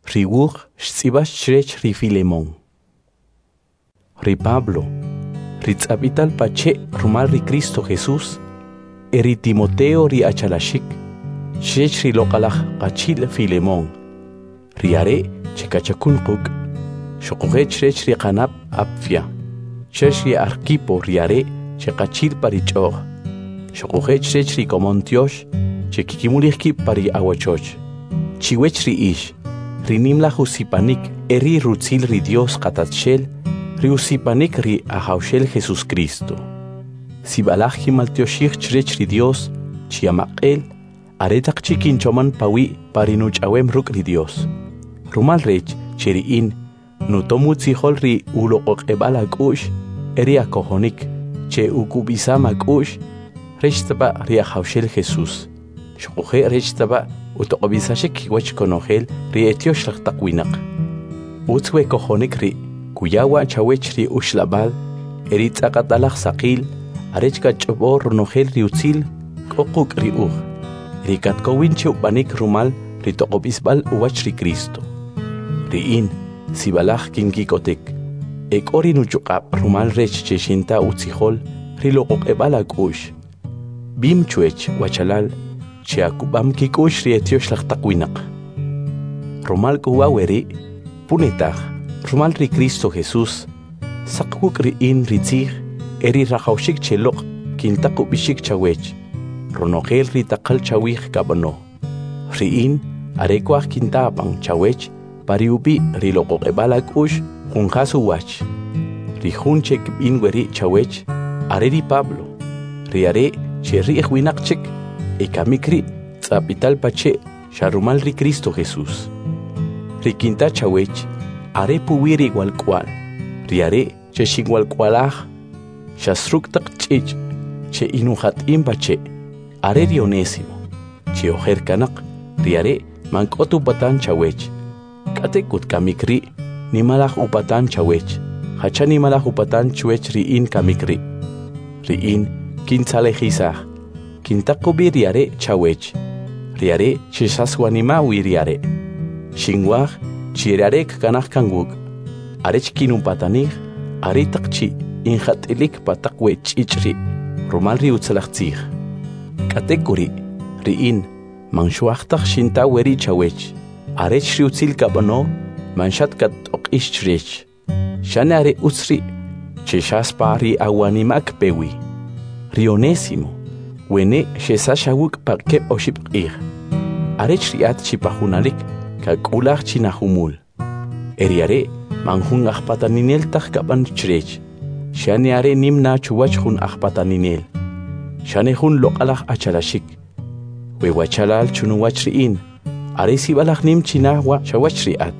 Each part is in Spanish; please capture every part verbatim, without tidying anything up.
Riwuch xtzibax chrech ri Filemón. Ri Pablo, ri tzapital pache rumal ri Cristo Jesús, eri Timoteo ri achalashik, chrech ri loqalaj qachil Filemón. Ri are chekachakun quk, shoqoje chrech ri qanab apfia, chrech ri Arquipo ri are chekachil parichog, shoqoje chrech ri Comontiosh, chekikimulihki pari awachoch, chiwech ri ish, rinim la husipanik eri rutzil ri Dios qatatshel, ri usipanik ri ahaushel Jesus Cristo. Si balaj himaltioshich chrech ri Dios, chiamaqel, aretak chikinchoman pawi parinuch awem ruk ri Dios. Rumal rech cheriin, nutomut sihol ri uloqok ebala kush, eri akohonik, che ukubisama kush, rechtaba ri ahaushel Jesus. Shokoje rechtaba utoqobisashek wach konogel ri etiosh laqtaqwinak. Utzwe kohonik ri kuyawa chawech ri ushlabal eri tzaqatalaq saqil arechka chobor runogel ri utzil qoquk ri uj. Ri katkowin chupanik rumal ri toqobisbal uwach ri Cristo. Ri in sibalaj kinkikotek. Ek ori nuchuqab rumal rech cheshinta utzihol ri loqoqebala kush. Bim chuech wachalal Chiakubam kikush ri etiosh laqtaqwinak. Rumal kuwaweri, punetag, rumal ri Cristo Jesús, saqwuk ri in ritzig, eri rajaushik chelok, kintaqubishik chawech, ronogel ri taqal chawij kabano. Ri in, arekwaj kintapang chawech, pariubi ri loqoqebala kush, junjasu wach. Ri junchek in weri chawech, areri Pablo, ri are, cherri ejwinakchek, ekamikri tzapital pache sharumal ri Cristo Jesús. Ri quinta chawech, are puwiri igual cual, ri are che xigual cualaj, shasruktak chich, che inuhat impache, are ri onésimo, che ojer kanak, ri are mankotu upatan chawech, katekut kamikri, ni malaj upatan chawech, hacha ni malaj upatan chwech ri in kamikri, ri in kintzalejizaj, Kintakubi riare chawech, riare chisaswanima wiriare, shingwaj chirarek kanaj kanguk, arech kinumpatanij, aritakchi injatilik patakwe chichri, rumal ri utzalachtzij. Katekuri, riin, manshuachtak shinta weri chawech, arech ri utzil kabano, manshat kat okishrech, shane are utzri, chishaspa ri awanimak pewi, rionésimo. Wene shesashawuk parkeb oshipqir. Arech riat chipahunalik kakulach chinahumul. Eriare manjun achpataninel tajkapan chrech. Shane are nimna chuwach hun achpataninel. Shane hun loqalach achalashik. Wewachalal chunuwach riin. Are sibalach nim chinahwa chawach riat.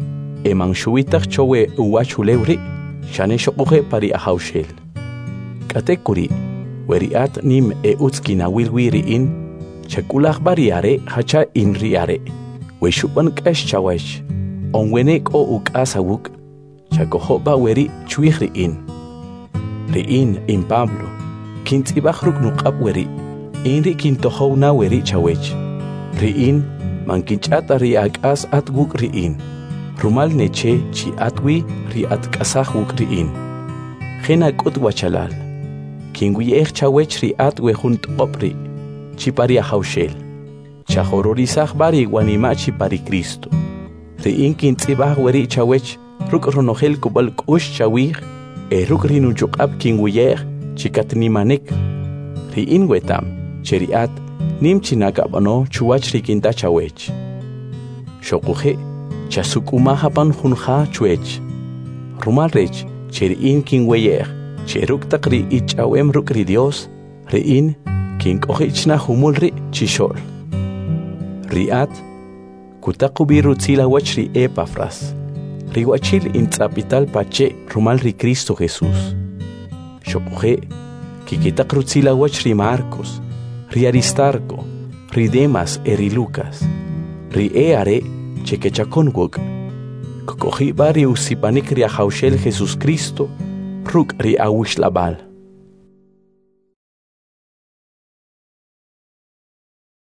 Eman shuitach chowe uwachulewri. Shane shokuhe pari ahaushel. Katekuri. Weriat nim e utskina wilwiri in, chakulach bariare hacha in riare, we shupan kash chawech, on wenek o uk asawuk, chakohoba weri chuihri in. Riin in Pablo, kintibachruk nukab weri, inri kintohona weri chawech. Riin, mankinchata riak as at wuk riin, rumal neche chi atwi ri at kasah wuk riin. Gena kut wachalal. Kinguiech chawech ri at we junt opri, chipari ahaushel. Chahororizaj bari wanima chipari Cristo. Ri in kintzibaj weri chawech, ruk ronogel kubal kush chawij, e ruk rinuchukab kinguiech, chikatnimanek. Ri in wetam, cheriat, nim chinakabano chuwach ri kinta chawech. Shokuje, chasukumahapan junja chuech. Rumalrech, cheri in kinguiech, Cheruk takri ich awem rukri Dios, riin, king ohichna humulri chishol. Riat, kutakubi rutzila wachri Epafras, riwachil in tzapital pache rumal ri Cristo Jesús. Shokuje, kikitak rutzila wachri Marcos, ri Aristarco, ri Demas eri Lucas, ri eare chekechakonwok, kokohi bari usipanik ri ahaushel Jesus Cristo, ruk ri awishlabal.